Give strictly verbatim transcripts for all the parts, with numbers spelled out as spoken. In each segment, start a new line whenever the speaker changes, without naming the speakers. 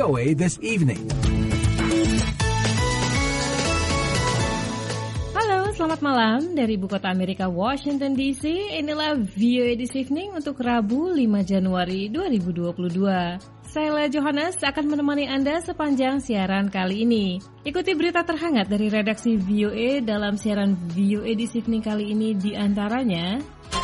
O A This Evening.
Halo, selamat malam dari Ibu Kota Amerika, Washington D C. Inilah V O A This Evening untuk Rabu lima Januari dua ribu dua puluh dua. Saya Johannes akan menemani Anda sepanjang siaran kali ini. Ikuti berita terhangat dari redaksi V O A dalam siaran V O A This Evening kali ini, di antaranya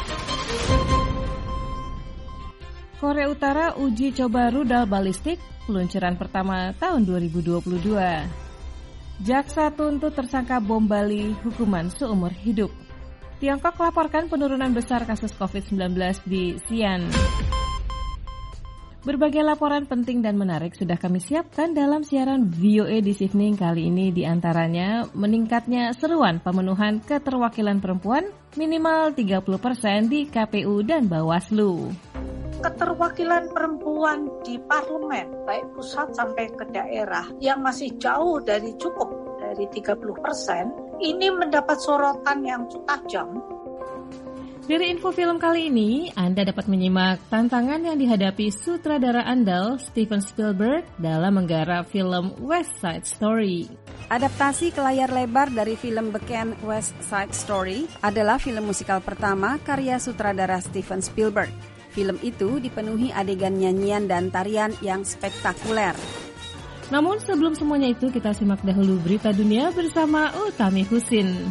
Korea Utara uji coba rudal balistik peluncuran pertama tahun dua ribu dua puluh dua. Jaksa tuntut tersangka bom Bali hukuman seumur hidup. Tiongkok laporkan penurunan besar kasus covid sembilan belas di Xi'an. Berbagai laporan penting dan menarik sudah kami siapkan dalam siaran V O A This Evening kali ini, di antaranya meningkatnya seruan pemenuhan keterwakilan perempuan minimal tiga puluh persen di K P U dan Bawaslu.
Keterwakilan perempuan di parlemen, baik pusat sampai ke daerah, yang masih jauh dari cukup dari tiga puluh persen, ini mendapat sorotan yang tajam.
Dari info film kali ini, Anda dapat menyimak tantangan yang dihadapi sutradara andal Steven Spielberg dalam menggarap film West Side Story.
Adaptasi ke layar lebar dari film beken West Side Story adalah film musikal pertama karya sutradara Steven Spielberg. Film itu dipenuhi adegan nyanyian dan tarian yang spektakuler.
Namun sebelum semuanya itu, kita simak dahulu berita dunia bersama Utami Husin.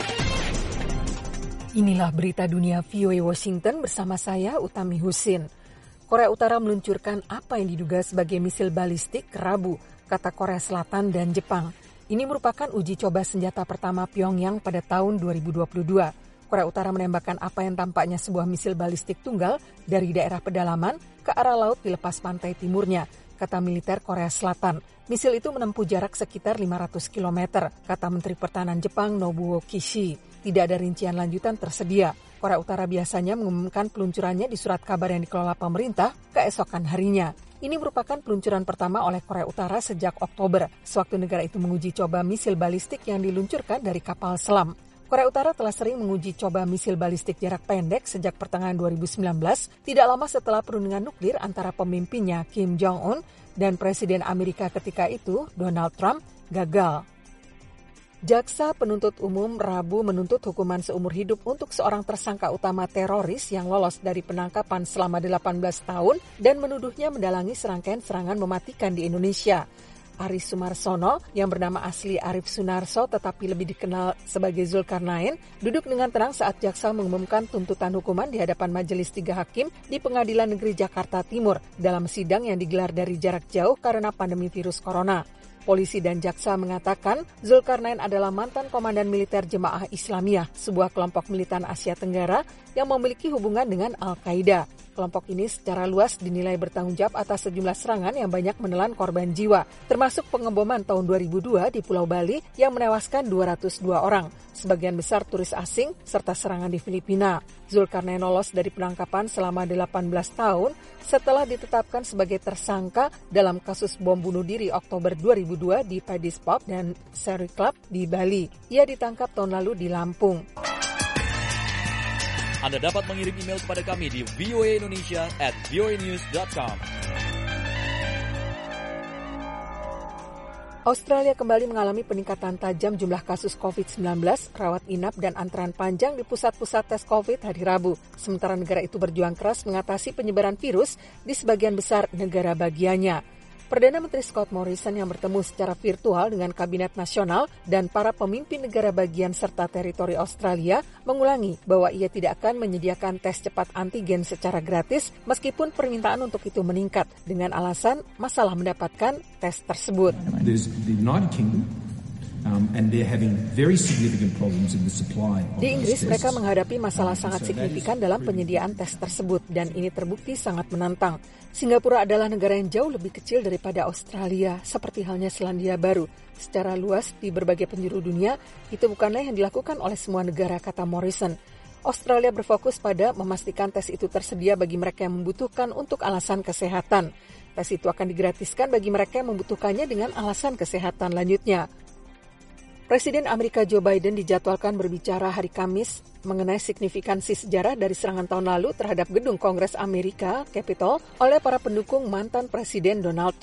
Inilah berita dunia V O A Washington bersama saya, Utami Husin. Korea Utara meluncurkan apa yang diduga sebagai misil balistik Rabu, kata Korea Selatan dan Jepang. Ini merupakan uji coba senjata pertama Pyongyang pada tahun dua ribu dua puluh dua. Korea Utara menembakkan apa yang tampaknya sebuah misil balistik tunggal dari daerah pedalaman ke arah laut di lepas pantai timurnya, kata militer Korea Selatan. Misil itu menempuh jarak sekitar lima ratus kilometer, kata Menteri Pertahanan Jepang Nobuo Kishi. Tidak ada rincian lanjutan tersedia. Korea Utara biasanya mengumumkan peluncurannya di surat kabar yang dikelola pemerintah keesokan harinya. Ini merupakan peluncuran pertama oleh Korea Utara sejak Oktober, sewaktu negara itu menguji coba misil balistik yang diluncurkan dari kapal selam. Korea Utara telah sering menguji coba misil balistik jarak pendek sejak pertengahan dua ribu sembilan belas, tidak lama setelah perundingan nuklir antara pemimpinnya Kim Jong-un dan Presiden Amerika ketika itu, Donald Trump, gagal. Jaksa penuntut umum Rabu menuntut hukuman seumur hidup untuk seorang tersangka utama teroris yang lolos dari penangkapan selama delapan belas tahun dan menuduhnya mendalangi serangkaian serangan mematikan di Indonesia. Aris Sumarsono, yang bernama asli Arif Sunarso tetapi lebih dikenal sebagai Zulkarnain, duduk dengan tenang saat jaksa mengumumkan tuntutan hukuman di hadapan majelis tiga hakim di Pengadilan Negeri Jakarta Timur dalam sidang yang digelar dari jarak jauh karena pandemi virus corona. Polisi dan jaksa mengatakan Zulkarnain adalah mantan komandan militer Jemaah Islamiyah, sebuah kelompok militan Asia Tenggara yang memiliki hubungan dengan Al-Qaeda. Kelompok ini secara luas dinilai bertanggung jawab atas sejumlah serangan yang banyak menelan korban jiwa, termasuk pengeboman tahun dua ribu dua di Pulau Bali yang menewaskan dua ratus dua orang, sebagian besar turis asing, serta serangan di Filipina. Zulkarnain lolos dari penangkapan selama delapan belas tahun setelah ditetapkan sebagai tersangka dalam kasus bom bunuh diri Oktober dua ribu dua di Paddy's Pub dan Seri Club di Bali. Ia ditangkap tahun lalu di Lampung.
Anda dapat mengirim email kepada kami di voaindonesia at voanews dot com.
Australia kembali mengalami peningkatan tajam jumlah kasus covid sembilan belas, rawat inap, dan antrean panjang di pusat-pusat tes COVID hari Rabu. Sementara negara itu berjuang keras mengatasi penyebaran virus di sebagian besar negara bagiannya. Perdana Menteri Scott Morrison yang bertemu secara virtual dengan Kabinet Nasional dan para pemimpin negara bagian serta teritori Australia mengulangi bahwa ia tidak akan menyediakan tes cepat antigen secara gratis meskipun permintaan untuk itu meningkat dengan alasan masalah mendapatkan tes tersebut.
There's the United Kingdom. Um, and they're having very significant problems in the supply of
Di Inggris,
those
mereka
tests.
menghadapi masalah sangat signifikan dalam penyediaan tes tersebut dan ini terbukti sangat menantang. Singapura adalah negara yang jauh lebih kecil daripada Australia, seperti halnya Selandia Baru. Secara luas di berbagai penjuru dunia, itu bukanlah yang dilakukan oleh semua negara, kata Morrison. Australia berfokus pada memastikan tes itu tersedia bagi mereka yang membutuhkan untuk alasan kesehatan. Tes itu akan digratiskan bagi mereka yang membutuhkannya dengan alasan kesehatan lanjutnya. Presiden Amerika Joe Biden dijadwalkan berbicara hari Kamis mengenai signifikansi sejarah dari serangan tahun lalu terhadap gedung Kongres Amerika, Capitol, oleh para pendukung mantan Presiden Donald Trump.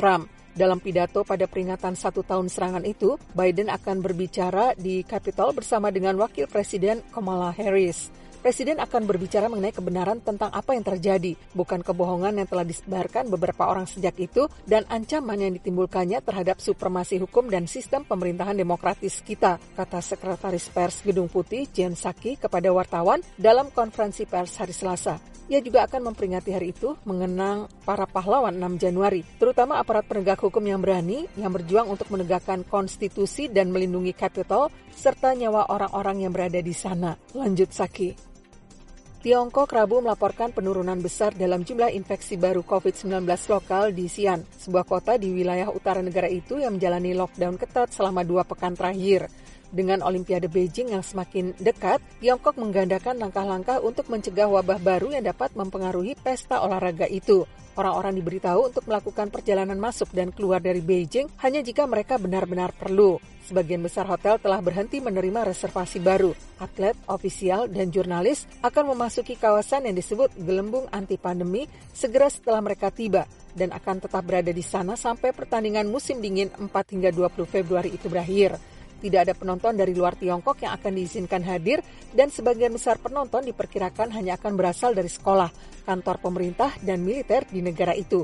Dalam pidato pada peringatan satu tahun serangan itu, Biden akan berbicara di Capitol bersama dengan Wakil Presiden Kamala Harris. Presiden akan berbicara mengenai kebenaran tentang apa yang terjadi, bukan kebohongan yang telah disebarkan beberapa orang sejak itu dan ancaman yang ditimbulkannya terhadap supremasi hukum dan sistem pemerintahan demokratis kita, kata Sekretaris Pers Gedung Putih Jen Psaki kepada wartawan dalam konferensi pers hari Selasa. Ia juga akan memperingati hari itu mengenang para pahlawan enam Januari, terutama aparat penegak hukum yang berani, yang berjuang untuk menegakkan konstitusi dan melindungi Capitol, serta nyawa orang-orang yang berada di sana, lanjut Psaki. Tiongkok Rabu melaporkan penurunan besar dalam jumlah infeksi baru covid sembilan belas lokal di Xi'an, sebuah kota di wilayah utara negara itu yang menjalani lockdown ketat selama dua pekan terakhir. Dengan Olimpiade Beijing yang semakin dekat, Tiongkok menggandakan langkah-langkah untuk mencegah wabah baru yang dapat mempengaruhi pesta olahraga itu. Orang-orang diberitahu untuk melakukan perjalanan masuk dan keluar dari Beijing hanya jika mereka benar-benar perlu. Sebagian besar hotel telah berhenti menerima reservasi baru. Atlet, ofisial, dan jurnalis akan memasuki kawasan yang disebut gelembung anti-pandemi segera setelah mereka tiba dan akan tetap berada di sana sampai pertandingan musim dingin empat hingga dua puluh Februari itu berakhir. Tidak ada penonton dari luar Tiongkok yang akan diizinkan hadir dan sebagian besar penonton diperkirakan hanya akan berasal dari sekolah, kantor pemerintah, dan militer di negara itu.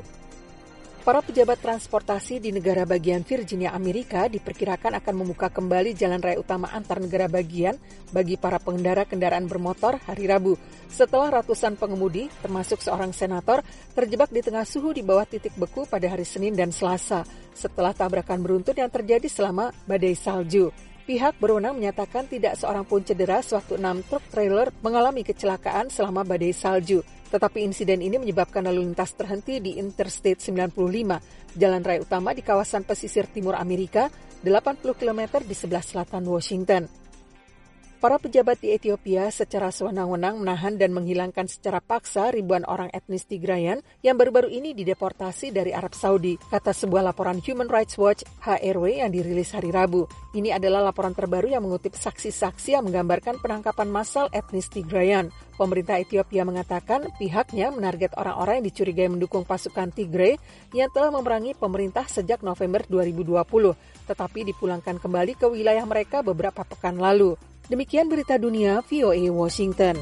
Para pejabat transportasi di negara bagian Virginia, Amerika diperkirakan akan membuka kembali jalan raya utama antar negara bagian bagi para pengendara kendaraan bermotor hari Rabu, setelah ratusan pengemudi, termasuk seorang senator, terjebak di tengah suhu di bawah titik beku pada hari Senin dan Selasa, setelah tabrakan beruntun yang terjadi selama badai salju. Pihak berwenang menyatakan tidak seorang pun cedera sewaktu enam truk trailer mengalami kecelakaan selama badai salju. Tetapi insiden ini menyebabkan lalu lintas terhenti di Interstate sembilan puluh lima, jalan raya utama di kawasan pesisir timur Amerika, delapan puluh kilometer di sebelah selatan Washington. Para pejabat di Ethiopia secara sewenang-wenang menahan dan menghilangkan secara paksa ribuan orang etnis Tigrayan yang baru-baru ini dideportasi dari Arab Saudi, kata sebuah laporan Human Rights Watch H R W yang dirilis hari Rabu. Ini adalah laporan terbaru yang mengutip saksi-saksi yang menggambarkan penangkapan massal etnis Tigrayan. Pemerintah Ethiopia mengatakan pihaknya menarget orang-orang yang dicurigai mendukung pasukan Tigray yang telah memerangi pemerintah sejak November dua ribu dua puluh, tetapi dipulangkan kembali ke wilayah mereka beberapa pekan lalu. Demikian berita dunia V O A Washington.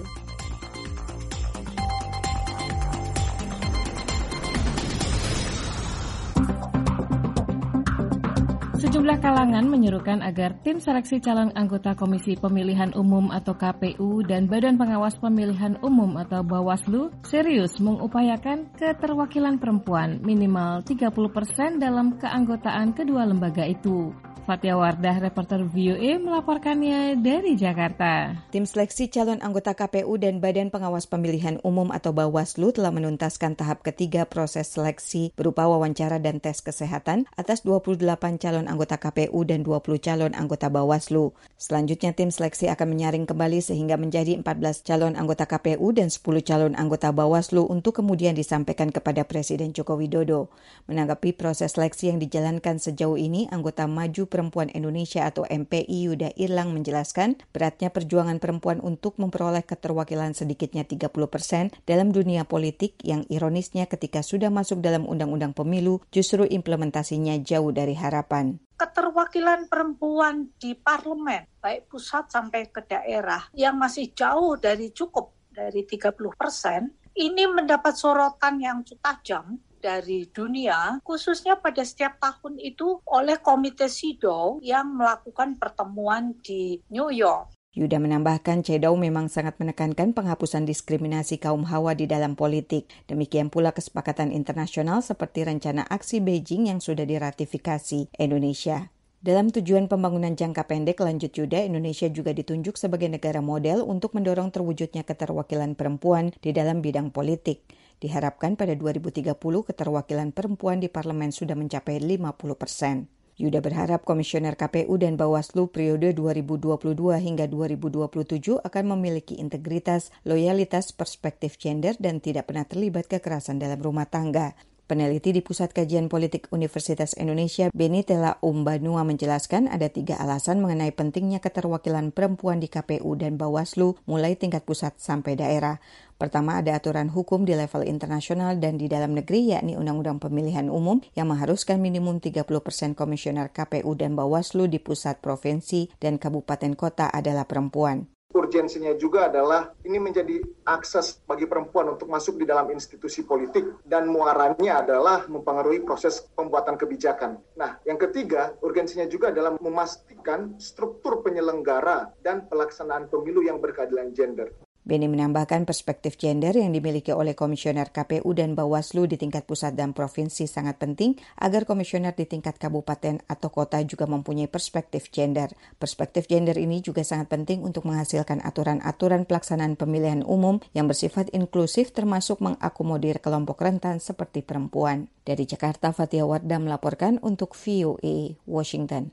Sejumlah kalangan menyerukan agar tim seleksi calon anggota Komisi Pemilihan Umum atau K P U dan Badan Pengawas Pemilihan Umum atau Bawaslu serius mengupayakan keterwakilan perempuan minimal tiga puluh persen dalam keanggotaan kedua lembaga itu. Fatia Wardah, reporter V O A, melaporkannya dari Jakarta.
Tim seleksi calon anggota K P U dan Badan Pengawas Pemilihan Umum atau Bawaslu telah menuntaskan tahap ketiga proses seleksi berupa wawancara dan tes kesehatan atas dua puluh delapan calon anggota K P U dan dua puluh calon anggota Bawaslu. Selanjutnya tim seleksi akan menyaring kembali sehingga menjadi empat belas calon anggota K P U dan sepuluh calon anggota Bawaslu untuk kemudian disampaikan kepada Presiden Joko Widodo. Menanggapi proses seleksi yang dijalankan sejauh ini, anggota Maju Perempuan Indonesia atau M P I Yuda Irlang menjelaskan beratnya perjuangan perempuan untuk memperoleh keterwakilan sedikitnya tiga puluh persen dalam dunia politik yang ironisnya ketika sudah masuk dalam undang-undang pemilu justru implementasinya jauh dari harapan.
Keterwakilan perempuan di parlemen, baik pusat sampai ke daerah, yang masih jauh dari cukup dari tiga puluh persen, ini mendapat sorotan yang tajam dari dunia, khususnya pada setiap tahun itu oleh Komite CEDAW yang melakukan pertemuan di New York.
Yuda menambahkan CEDAW memang sangat menekankan penghapusan diskriminasi kaum Hawa di dalam politik. Demikian pula kesepakatan internasional seperti rencana aksi Beijing yang sudah diratifikasi Indonesia. Dalam tujuan pembangunan jangka pendek, lanjut Yuda, Indonesia juga ditunjuk sebagai negara model untuk mendorong terwujudnya keterwakilan perempuan di dalam bidang politik. Diharapkan pada dua ribu tiga puluh keterwakilan perempuan di parlemen sudah mencapai lima puluh persen. Yuda berharap Komisioner K P U dan Bawaslu periode dua ribu dua puluh dua hingga dua ribu dua puluh tujuh akan memiliki integritas, loyalitas, perspektif gender, dan tidak pernah terlibat kekerasan dalam rumah tangga. Peneliti di Pusat Kajian Politik Universitas Indonesia, Beni Tela Umbanua menjelaskan ada tiga alasan mengenai pentingnya keterwakilan perempuan di K P U dan Bawaslu mulai tingkat pusat sampai daerah. Pertama, ada aturan hukum di level internasional dan di dalam negeri, yakni Undang-Undang Pemilihan Umum yang mengharuskan minimum tiga puluh persen komisioner K P U dan Bawaslu di pusat, provinsi, dan kabupaten kota adalah perempuan.
Urgensinya juga adalah ini menjadi akses bagi perempuan untuk masuk di dalam institusi politik dan muaranya adalah mempengaruhi proses pembuatan kebijakan. Nah, yang ketiga, urgensinya juga adalah memastikan struktur penyelenggara dan pelaksanaan pemilu yang berkeadilan gender.
Beni menambahkan perspektif gender yang dimiliki oleh komisioner K P U dan Bawaslu di tingkat pusat dan provinsi sangat penting agar komisioner di tingkat kabupaten atau kota juga mempunyai perspektif gender. Perspektif gender ini juga sangat penting untuk menghasilkan aturan-aturan pelaksanaan pemilihan umum yang bersifat inklusif termasuk mengakomodir kelompok rentan seperti perempuan. Dari Jakarta, Fatia Wardah melaporkan untuk V O A Washington.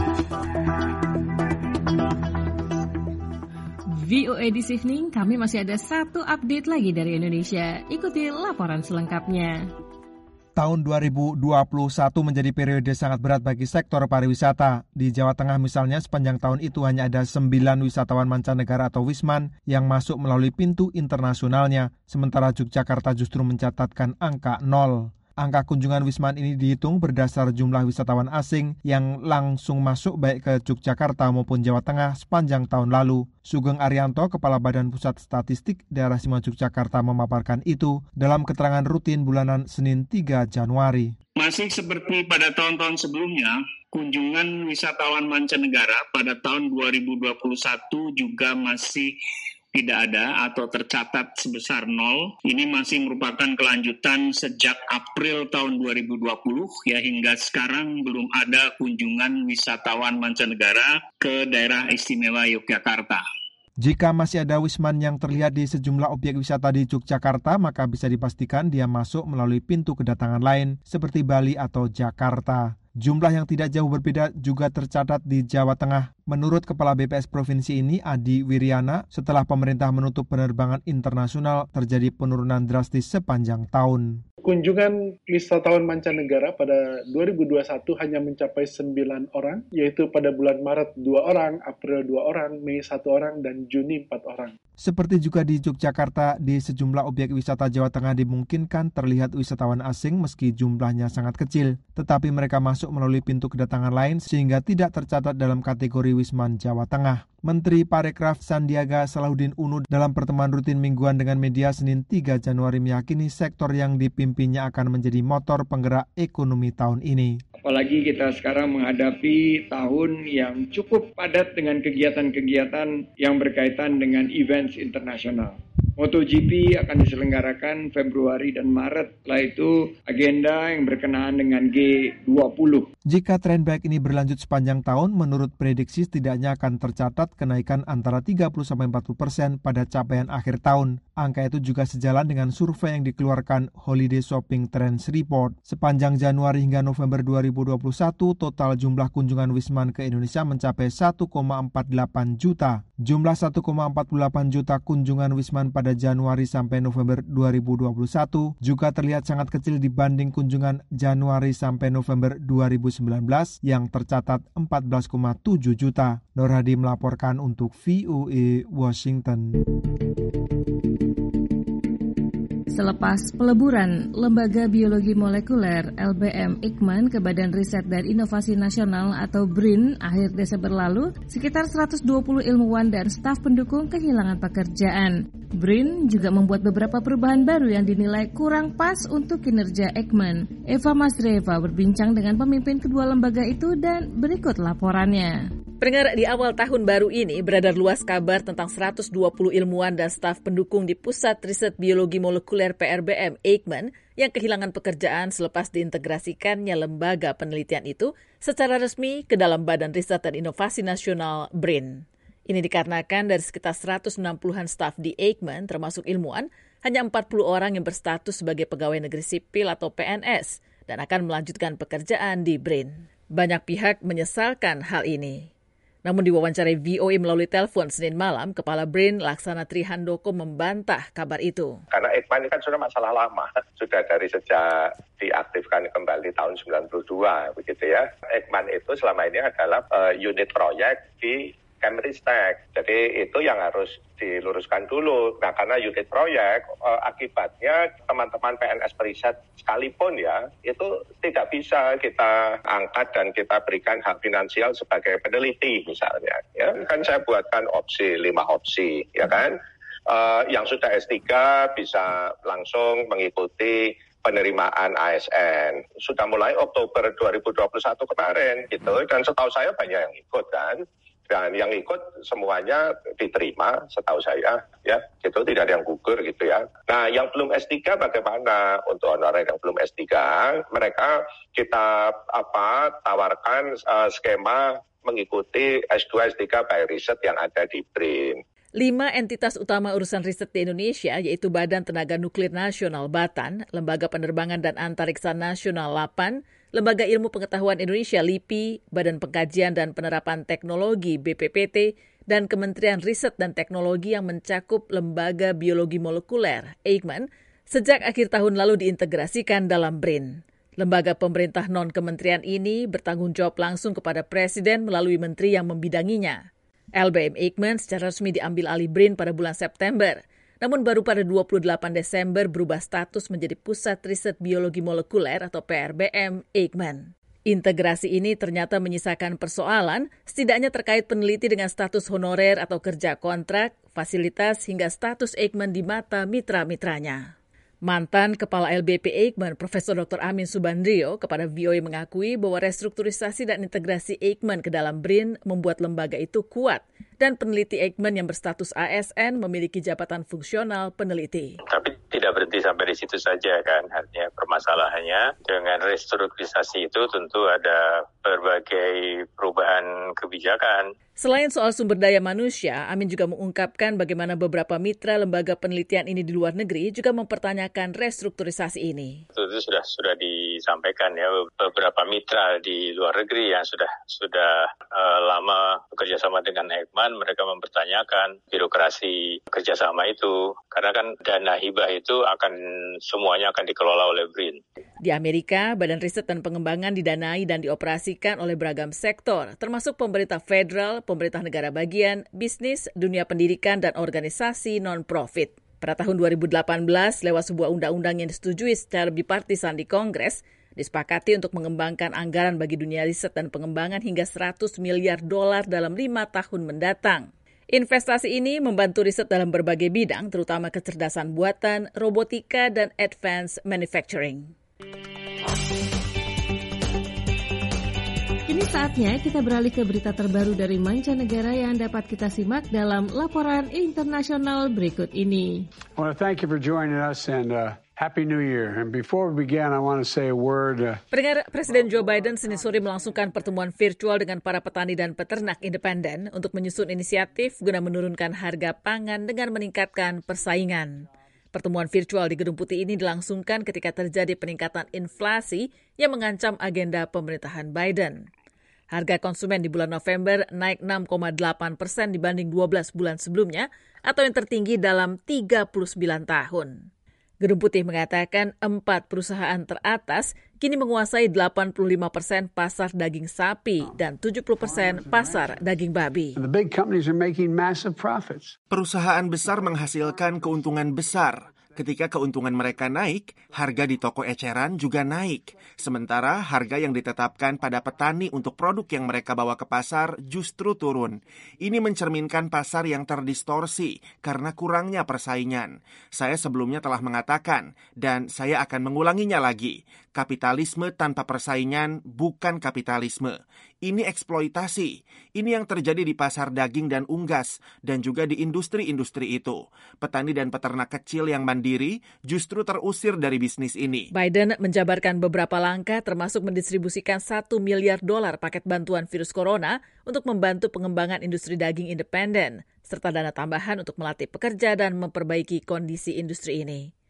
V O A This Evening, kami masih ada satu update lagi dari Indonesia. Ikuti laporan selengkapnya.
Tahun dua ribu dua puluh satu menjadi periode sangat berat bagi sektor pariwisata. Di Jawa Tengah misalnya, sepanjang tahun itu hanya ada sembilan wisatawan mancanegara atau Wisman yang masuk melalui pintu internasionalnya, sementara Yogyakarta justru mencatatkan angka nol. Angka kunjungan Wisman ini dihitung berdasar jumlah wisatawan asing yang langsung masuk baik ke Yogyakarta maupun Jawa Tengah sepanjang tahun lalu. Sugeng Arianto, Kepala Badan Pusat Statistik Daerah Istimewa Yogyakarta memaparkan itu dalam keterangan rutin bulanan Senin tiga Januari.
Masih seperti pada tahun-tahun sebelumnya, kunjungan wisatawan mancanegara pada tahun dua ribu dua puluh satu juga masih tidak ada atau tercatat sebesar nol. Ini masih merupakan kelanjutan sejak April tahun dua ribu dua puluh ya hingga sekarang belum ada kunjungan wisatawan mancanegara ke daerah istimewa Yogyakarta.
Jika masih ada Wisman yang terlihat di sejumlah objek wisata di Yogyakarta, maka bisa dipastikan dia masuk melalui pintu kedatangan lain seperti Bali atau Jakarta. Jumlah yang tidak jauh berbeda juga tercatat di Jawa Tengah. Menurut Kepala B P S Provinsi ini, Adi Wiryana, setelah pemerintah menutup penerbangan internasional, terjadi penurunan drastis sepanjang tahun.
Kunjungan wisatawan mancanegara pada dua ribu dua puluh satu hanya mencapai sembilan orang, yaitu pada bulan Maret dua orang, April dua orang, Mei satu orang, dan Juni empat orang.
Seperti juga di Yogyakarta, di sejumlah objek wisata Jawa Tengah dimungkinkan terlihat wisatawan asing meski jumlahnya sangat kecil, tetapi mereka masuk melalui pintu kedatangan lain sehingga tidak tercatat dalam kategori Wisman Jawa Tengah. Menteri Parekraf Sandiaga Salahuddin Uno dalam pertemuan rutin mingguan dengan media Senin tiga Januari meyakini sektor yang dipimpinnya akan menjadi motor penggerak ekonomi tahun ini.
Apalagi kita sekarang menghadapi tahun yang cukup padat dengan kegiatan-kegiatan yang berkaitan dengan events internasional. MotoGP akan diselenggarakan Februari dan Maret. Setelah itu agenda yang berkenaan dengan G dua puluh.
Jika tren baik ini berlanjut sepanjang tahun, menurut prediksi setidaknya akan tercatat kenaikan antara tiga puluh sampai empat puluh persen pada capaian akhir tahun. Angka itu juga sejalan dengan survei yang dikeluarkan Holiday Shopping Trends Report. Sepanjang Januari hingga November dua ribu dua puluh satu, total jumlah kunjungan Wisman ke Indonesia mencapai satu koma empat delapan juta. Jumlah satu koma empat delapan juta kunjungan Wisman pada Januari sampai November dua ribu dua puluh satu juga terlihat sangat kecil dibanding kunjungan Januari sampai November dua ribu sembilan belas yang tercatat empat belas koma tujuh juta. Nur Hadi melaporkan untuk V O A Washington.
Selepas peleburan Lembaga Biologi Molekuler L B M Eijkman ke Badan Riset dan Inovasi Nasional atau B R I N akhir Desember lalu, sekitar seratus dua puluh ilmuwan dan staf pendukung kehilangan pekerjaan. B R I N juga membuat beberapa perubahan baru yang dinilai kurang pas untuk kinerja Eijkman. Eva Masreva berbincang dengan pemimpin kedua lembaga itu dan berikut laporannya.
Pendengar, di awal tahun baru ini beredar luas kabar tentang seratus dua puluh ilmuwan dan staf pendukung di Pusat Riset Biologi Molekuler P R B M Eijkman yang kehilangan pekerjaan selepas diintegrasikannya lembaga penelitian itu secara resmi ke dalam Badan Riset dan Inovasi Nasional B R I N. Ini dikarenakan dari sekitar seratus enam puluhan staf di Eijkman termasuk ilmuwan, hanya empat puluh orang yang berstatus sebagai pegawai negeri sipil atau P N S dan akan melanjutkan pekerjaan di B R I N. Banyak pihak menyesalkan hal ini. Namun diwawancarai V O A melalui telepon Senin malam, Kepala BRIN Laksana Trihandoko membantah kabar itu.
Karena Eijkman ini kan sudah masalah lama, sudah dari sejak diaktifkan kembali tahun sembilan puluh dua, begitu ya. Eijkman itu selama ini adalah uh, unit proyek di Kemristek. Jadi itu yang harus diluruskan dulu. Nah, karena unit proyek, eh, akibatnya teman-teman P N S Periset sekalipun ya, itu tidak bisa kita angkat dan kita berikan hak finansial sebagai peneliti misalnya. Ya, kan saya buatkan opsi, lima opsi, ya kan. Eh, yang sudah S tiga bisa langsung mengikuti penerimaan A S N. Sudah mulai Oktober dua ribu dua puluh satu kemarin gitu, dan setahu saya banyak yang ikut kan. Dan yang ikut semuanya diterima setahu saya, ya, gitu, tidak ada yang gugur gitu ya. Nah, yang belum S tiga bagaimana? Untuk honorer yang belum S tiga, mereka kita apa tawarkan uh, skema mengikuti S dua, S tiga by riset yang ada di BRIN.
Lima entitas utama urusan riset di Indonesia, yaitu Badan Tenaga Nuklir Nasional Batan, Lembaga Penerbangan dan Antariksa Nasional LAPAN, Lembaga Ilmu Pengetahuan Indonesia LIPI, Badan Pengkajian dan Penerapan Teknologi B P P T, dan Kementerian Riset dan Teknologi yang mencakup Lembaga Biologi Molekuler Eijkman, sejak akhir tahun lalu diintegrasikan dalam BRIN. Lembaga pemerintah non-kementerian ini bertanggung jawab langsung kepada Presiden melalui menteri yang membidanginya. L B M Eijkman secara resmi diambil alih BRIN pada bulan September, namun baru pada dua puluh delapan Desember berubah status menjadi Pusat Riset Biologi Molekuler atau P R B M Eijkman. Integrasi ini ternyata menyisakan persoalan, setidaknya terkait peneliti dengan status honorer atau kerja kontrak, fasilitas hingga status Eijkman di mata mitra-mitranya. Mantan Kepala L B P Eijkman, Profesor Doktor Amin Subandrio, kepada V O A mengakui bahwa restrukturisasi dan integrasi Eijkman ke dalam BRIN membuat lembaga itu kuat dan peneliti Eijkman yang berstatus A S N memiliki jabatan fungsional peneliti.
Tapi tidak berhenti sampai di situ saja kan, artinya permasalahannya dengan restrukturisasi itu tentu ada berbagai perubahan kebijakan.
Selain soal sumber daya manusia, Amin juga mengungkapkan bagaimana beberapa mitra lembaga penelitian ini di luar negeri juga mempertanyakan restrukturisasi ini.
Itu, itu sudah sudah disampaikan ya, beberapa mitra di luar negeri yang sudah sudah uh, lama bekerjasama dengan Eijkman, mereka mempertanyakan birokrasi kerjasama itu, karena kan dana hibah itu akan semuanya akan dikelola oleh BRIN.
Di Amerika, Badan Riset dan Pengembangan didanai dan dioperasikan oleh beragam sektor, termasuk pemerintah federal, pemerintah negara bagian, bisnis, dunia pendidikan, dan organisasi non-profit. Pada tahun dua ribu delapan belas, lewat sebuah undang-undang yang disetujui secara bipartisan di Kongres, disepakati untuk mengembangkan anggaran bagi dunia riset dan pengembangan hingga seratus miliar dolar dalam lima tahun mendatang. Investasi ini membantu riset dalam berbagai bidang, terutama kecerdasan buatan, robotika, dan advanced manufacturing.
Kini saatnya kita beralih ke berita terbaru dari mancanegara yang dapat kita simak dalam laporan internasional berikut ini.
I want to thank you for joining us and uh, Happy New Year. And before we begin, I want to say a word. Uh...
Pendengar, Presiden Joe Biden Senin sore melangsungkan pertemuan virtual dengan para petani dan peternak independen untuk menyusun inisiatif guna menurunkan harga pangan dengan meningkatkan persaingan. Pertemuan virtual di Gedung Putih ini dilangsungkan ketika terjadi peningkatan inflasi yang mengancam agenda pemerintahan Biden. Harga konsumen di bulan November naik enam koma delapan persen dibanding dua belas bulan sebelumnya atau yang tertinggi dalam tiga puluh sembilan tahun. Gedung Putih mengatakan empat perusahaan teratas kini menguasai delapan puluh lima persen pasar daging sapi dan tujuh puluh persen pasar daging babi.
Perusahaan besar menghasilkan keuntungan besar. Ketika keuntungan mereka naik, harga di toko eceran juga naik. Sementara harga yang ditetapkan pada petani untuk produk yang mereka bawa ke pasar justru turun. Ini mencerminkan pasar yang terdistorsi karena kurangnya persaingan. Saya sebelumnya telah mengatakan, dan saya akan mengulanginya lagi, kapitalisme tanpa persaingan bukan kapitalisme. Ini eksploitasi. Ini yang terjadi di pasar daging dan unggas, dan juga di industri-industri itu. Petani dan peternak kecil yang mandiri justru terusir dari bisnis ini.
Biden menjabarkan beberapa langkah termasuk mendistribusikan satu miliar dolar paket bantuan virus corona untuk membantu pengembangan industri daging independen, serta dana tambahan untuk melatih pekerja dan memperbaiki kondisi industri ini.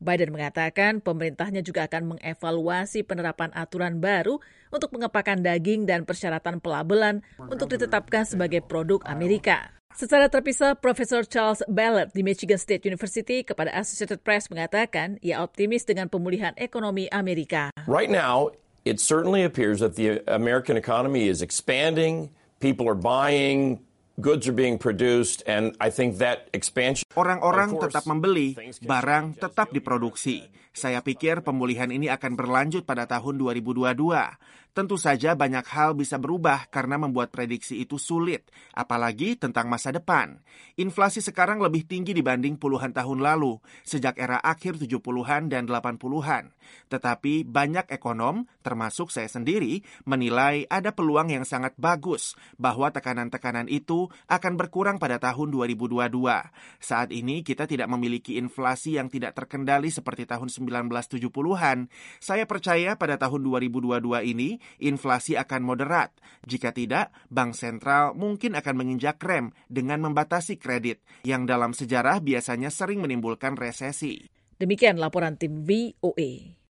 Biden mengatakan pemerintahnya juga akan mengevaluasi penerapan aturan baru untuk pengepakan daging dan persyaratan pelabelan untuk ditetapkan sebagai produk Amerika. Secara terpisah, Profesor Charles Ballard di Michigan State University kepada Associated Press mengatakan ia optimis dengan pemulihan ekonomi Amerika.
Right now, it certainly appears that the American economy is expanding, people are buying, goods are being produced, and I think that expansion...
Orang-orang tetap membeli, barang tetap diproduksi. Saya pikir pemulihan ini akan berlanjut pada tahun dua ribu dua puluh dua. Tentu saja banyak hal bisa berubah karena membuat prediksi itu sulit, apalagi tentang masa depan. Inflasi sekarang lebih tinggi dibanding puluhan tahun lalu, sejak era akhir tujuh puluhan dan delapan puluhan. Tetapi banyak ekonom, termasuk saya sendiri, menilai ada peluang yang sangat bagus bahwa tekanan-tekanan itu akan berkurang pada tahun dua ribu dua puluh dua. Saat ini kita tidak memiliki inflasi yang tidak terkendali seperti tahun sembilan belas tujuh puluhan. Saya percaya pada tahun dua ribu dua puluh dua ini, inflasi akan moderat. Jika tidak, Bank Sentral mungkin akan menginjak rem dengan membatasi kredit, yang dalam sejarah biasanya sering menimbulkan resesi.
Demikian laporan tim V O A.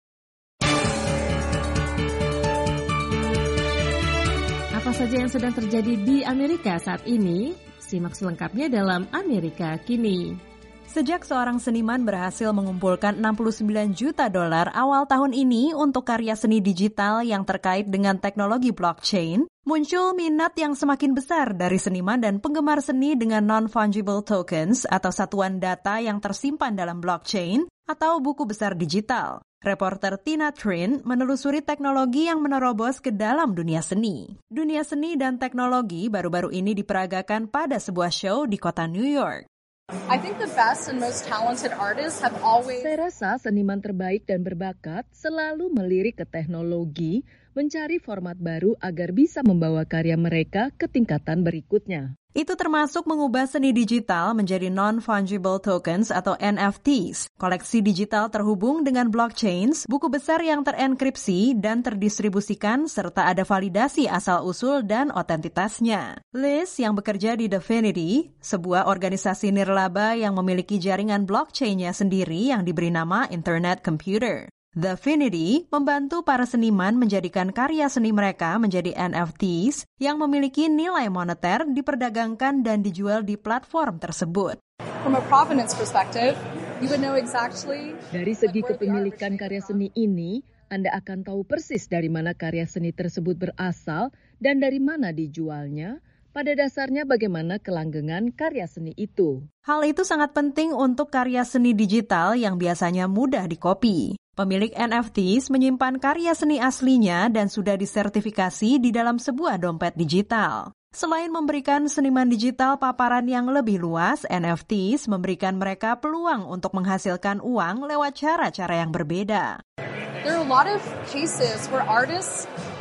Apa saja yang sedang terjadi di Amerika saat ini? Simak selengkapnya dalam Amerika Kini.
Sejak seorang seniman berhasil mengumpulkan enam puluh sembilan juta dolar awal tahun ini untuk karya seni digital yang terkait dengan teknologi blockchain, muncul minat yang semakin besar dari seniman dan penggemar seni dengan non-fungible tokens atau satuan data yang tersimpan dalam blockchain atau buku besar digital. Reporter Tina Trin menelusuri teknologi yang menerobos ke dalam dunia seni. Dunia seni dan teknologi baru-baru ini diperagakan pada sebuah show di kota New York.
I think the best and most talented artists have always...
Saya rasa seniman terbaik dan berbakat selalu melirik ke teknologi, mencari format baru agar bisa membawa karya mereka ke tingkatan berikutnya.
Itu termasuk mengubah seni digital menjadi non-fungible tokens atau N F Ts, koleksi digital terhubung dengan blockchains, buku besar yang terenkripsi dan terdistribusikan serta ada validasi asal-usul dan otentitasnya. Liz yang bekerja di Dfinity, sebuah organisasi nirlaba yang memiliki jaringan blockchain-nya sendiri yang diberi nama Internet Computer. Dfinity membantu para seniman menjadikan karya seni mereka menjadi N F Ts yang memiliki nilai moneter diperdagangkan dan dijual di platform tersebut.
From a provenance perspective, you would know exactly...
Dari segi kepemilikan karya seni ini, Anda akan tahu persis dari mana karya seni tersebut berasal dan dari mana dijualnya. Pada dasarnya bagaimana kelanggengan karya seni itu.
Hal itu sangat penting untuk karya seni digital yang biasanya mudah dikopi. Pemilik N F Ts menyimpan karya seni aslinya dan sudah disertifikasi di dalam sebuah dompet digital. Selain memberikan seniman digital paparan yang lebih luas, N F Ts memberikan mereka peluang untuk menghasilkan uang lewat cara-cara yang berbeda.
There are a lot of cases where artists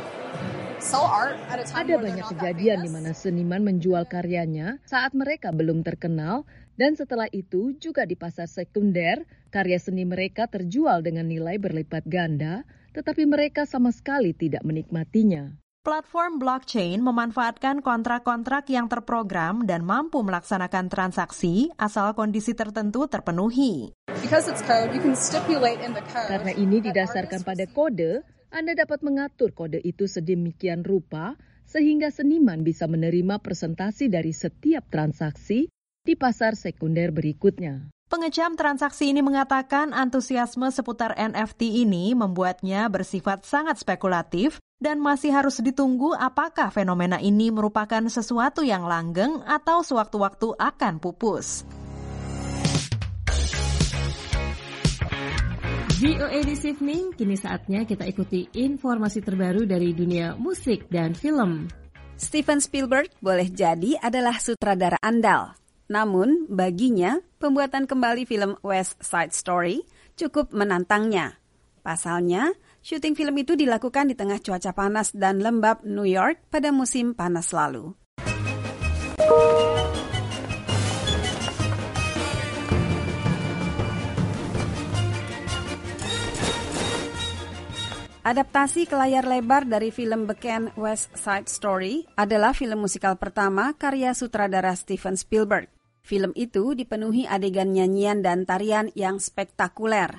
Ada banyak kejadian di mana seniman menjual karyanya saat mereka belum terkenal, dan setelah itu juga di pasar sekunder, karya seni mereka terjual dengan nilai berlipat ganda, tetapi mereka sama sekali tidak menikmatinya.
Platform blockchain memanfaatkan kontrak-kontrak yang terprogram dan mampu melaksanakan transaksi asal kondisi tertentu terpenuhi.
Code,
Karena ini didasarkan pada kode, Anda dapat mengatur kode itu sedemikian rupa sehingga seniman bisa menerima presentasi dari setiap transaksi di pasar sekunder berikutnya.
Pengecam transaksi ini mengatakan antusiasme seputar N F T ini membuatnya bersifat sangat spekulatif dan masih harus ditunggu apakah fenomena ini merupakan sesuatu yang langgeng atau sewaktu-waktu akan pupus.
V O A This Evening, kini saatnya kita ikuti informasi terbaru dari dunia musik dan film.
Steven Spielberg boleh jadi adalah sutradara andal. Namun, baginya, pembuatan kembali film West Side Story cukup menantangnya. Pasalnya, syuting film itu dilakukan di tengah cuaca panas dan lembab New York pada musim panas lalu. Adaptasi ke layar lebar dari film beken West Side Story adalah film musikal pertama karya sutradara Steven Spielberg. Film itu dipenuhi adegan nyanyian dan tarian yang spektakuler.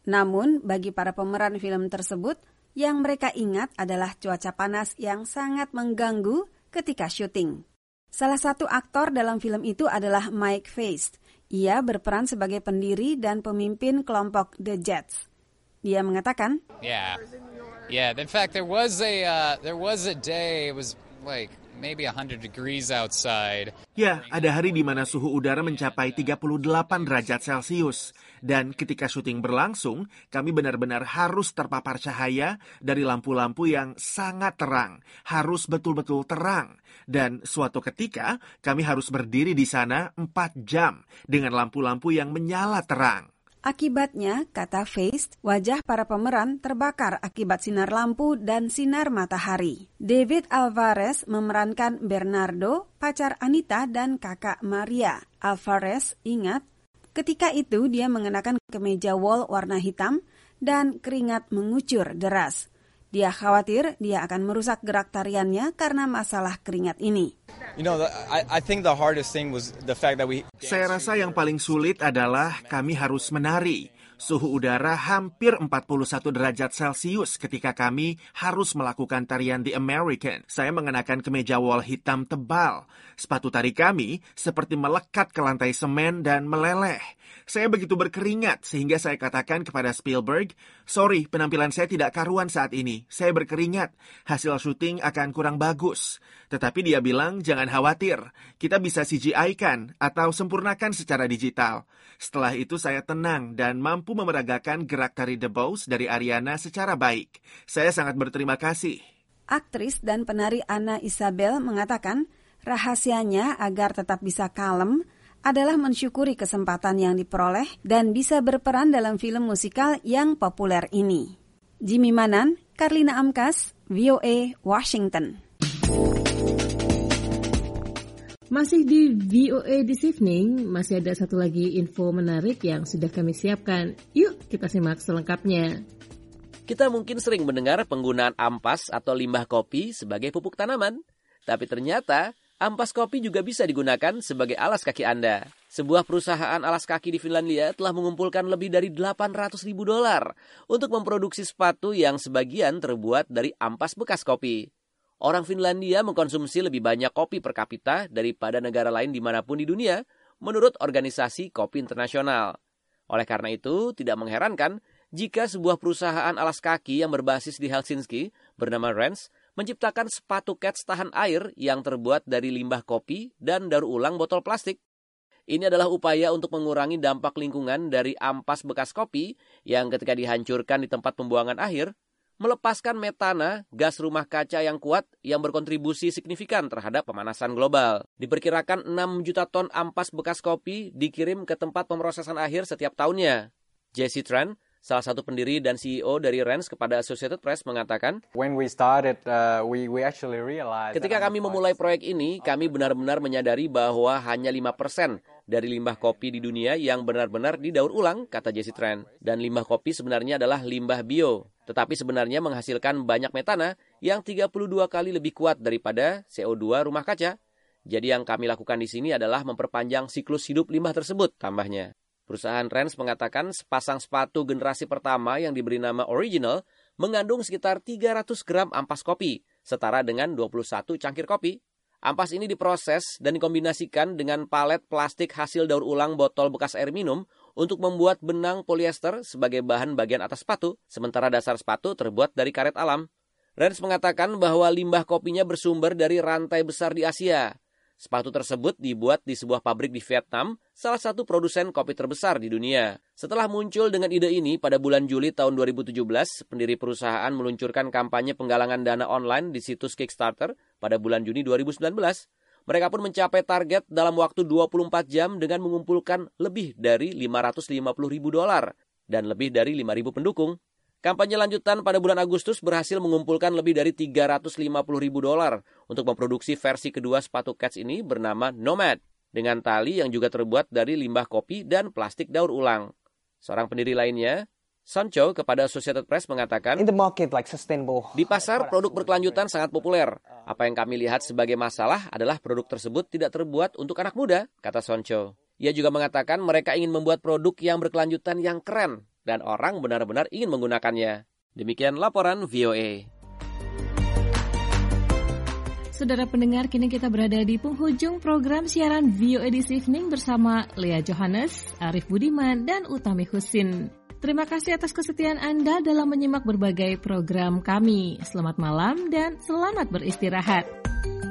Namun, bagi para pemeran film tersebut, yang mereka ingat adalah cuaca panas yang sangat mengganggu ketika syuting. Salah satu aktor dalam film itu adalah Mike Feist. Ia berperan sebagai pendiri dan pemimpin kelompok The Jets. Dia mengatakan,
Yeah, yeah. In fact, there was a uh, there was a day. It was like maybe one hundred degrees outside.
Ya, ada hari di mana suhu udara mencapai tiga puluh delapan derajat Celcius. Dan ketika syuting berlangsung, kami benar-benar harus terpapar cahaya dari lampu-lampu yang sangat terang. Harus betul-betul terang. Dan suatu ketika, kami harus berdiri di sana empat jam dengan lampu-lampu yang menyala terang.
Akibatnya, kata Feist, wajah para pemeran terbakar akibat sinar lampu dan sinar matahari. David Alvarez memerankan Bernardo, pacar Anita dan kakak Maria. Alvarez ingat, ketika itu dia mengenakan kemeja wol warna hitam dan keringat mengucur deras. Dia khawatir dia akan merusak gerak tariannya karena masalah keringat ini.
You know, the, I, I think the hardest thing was the fact that we...
Saya rasa yang paling sulit adalah kami harus menari. Suhu udara hampir empat puluh satu derajat Celcius ketika kami harus melakukan tarian The American. Saya mengenakan kemeja wol hitam tebal. Sepatu tari kami seperti melekat ke lantai semen dan meleleh. Saya begitu berkeringat sehingga saya katakan kepada Spielberg, sorry, penampilan saya tidak karuan saat ini. Saya berkeringat. Hasil syuting akan kurang bagus. Tetapi dia bilang, jangan khawatir. Kita bisa C G I-kan atau sempurnakan secara digital. Setelah itu saya tenang dan mampu memeragakan gerak tari The Boss dari Ariana secara baik. Saya sangat berterima kasih.
Aktris dan penari Anna Isabel mengatakan, rahasianya agar tetap bisa kalem adalah mensyukuri kesempatan yang diperoleh dan bisa berperan dalam film musikal yang populer ini. Jimmy Manan, Karlina Amkas, V O A, Washington.
Masih di V O A This Evening, masih ada satu lagi info menarik yang sudah kami siapkan. Yuk kita simak selengkapnya.
Kita mungkin sering mendengar penggunaan ampas atau limbah kopi sebagai pupuk tanaman. Tapi ternyata ampas kopi juga bisa digunakan sebagai alas kaki Anda. Sebuah perusahaan alas kaki di Finlandia telah mengumpulkan lebih dari delapan ratus ribu dolar untuk memproduksi sepatu yang sebagian terbuat dari ampas bekas kopi. Orang Finlandia mengkonsumsi lebih banyak kopi per kapita daripada negara lain dimanapun di dunia, menurut Organisasi Kopi Internasional. Oleh karena itu, tidak mengherankan jika sebuah perusahaan alas kaki yang berbasis di Helsinki bernama Rens menciptakan sepatu kets tahan air yang terbuat dari limbah kopi dan daur ulang botol plastik. Ini adalah upaya untuk mengurangi dampak lingkungan dari ampas bekas kopi yang ketika dihancurkan di tempat pembuangan akhir, melepaskan metana, gas rumah kaca yang kuat yang berkontribusi signifikan terhadap pemanasan global. Diperkirakan enam juta ton ampas bekas kopi dikirim ke tempat pemrosesan akhir setiap tahunnya. Jesse Tran, salah satu pendiri dan C E O dari Rens kepada Associated Press mengatakan,
When we started, uh, we, we actually realized
ketika kami memulai proyek ini, kami benar-benar menyadari bahwa hanya lima persen dari limbah kopi di dunia yang benar-benar didaur ulang, kata Jesse Tran. Dan limbah kopi sebenarnya adalah limbah bio, tetapi sebenarnya menghasilkan banyak metana yang tiga puluh dua kali lebih kuat daripada C O dua rumah kaca. Jadi yang kami lakukan di sini adalah memperpanjang siklus hidup limbah tersebut, tambahnya. Perusahaan Rens mengatakan sepasang sepatu generasi pertama yang diberi nama Original mengandung sekitar tiga ratus gram ampas kopi, setara dengan dua puluh satu cangkir kopi. Ampas ini diproses dan dikombinasikan dengan palet plastik hasil daur ulang botol bekas air minum untuk membuat benang polyester sebagai bahan bagian atas sepatu, sementara dasar sepatu terbuat dari karet alam. Rens mengatakan bahwa limbah kopinya bersumber dari rantai besar di Asia. Sepatu tersebut dibuat di sebuah pabrik di Vietnam, salah satu produsen kopi terbesar di dunia. Setelah muncul dengan ide ini pada bulan Juli tahun dua ribu tujuh belas, pendiri perusahaan meluncurkan kampanye penggalangan dana online di situs Kickstarter pada bulan Juni dua ribu sembilan belas. Mereka pun mencapai target dalam waktu dua puluh empat jam dengan mengumpulkan lebih dari lima ratus lima puluh ribu dolar dan lebih dari lima ribu pendukung. Kampanye lanjutan pada bulan Agustus berhasil mengumpulkan lebih dari tiga ratus lima puluh ribu dolar untuk memproduksi versi kedua sepatu kets ini bernama Nomad, dengan tali yang juga terbuat dari limbah kopi dan plastik daur ulang. Seorang pendiri lainnya, Son Cho, kepada Associated Press mengatakan,
In the market, like sustainable...
di pasar produk berkelanjutan sangat populer. Apa yang kami lihat sebagai masalah adalah produk tersebut tidak terbuat untuk anak muda, kata Son Cho. Ia juga mengatakan mereka ingin membuat produk yang berkelanjutan yang keren, dan orang benar-benar ingin menggunakannya. Demikian laporan V O A.
Saudara pendengar, kini kita berada di penghujung program siaran V O A This Evening bersama Lea Johannes, Arif Budiman, dan Utami Husin. Terima kasih atas kesetiaan Anda dalam menyimak berbagai program kami. Selamat malam dan selamat beristirahat.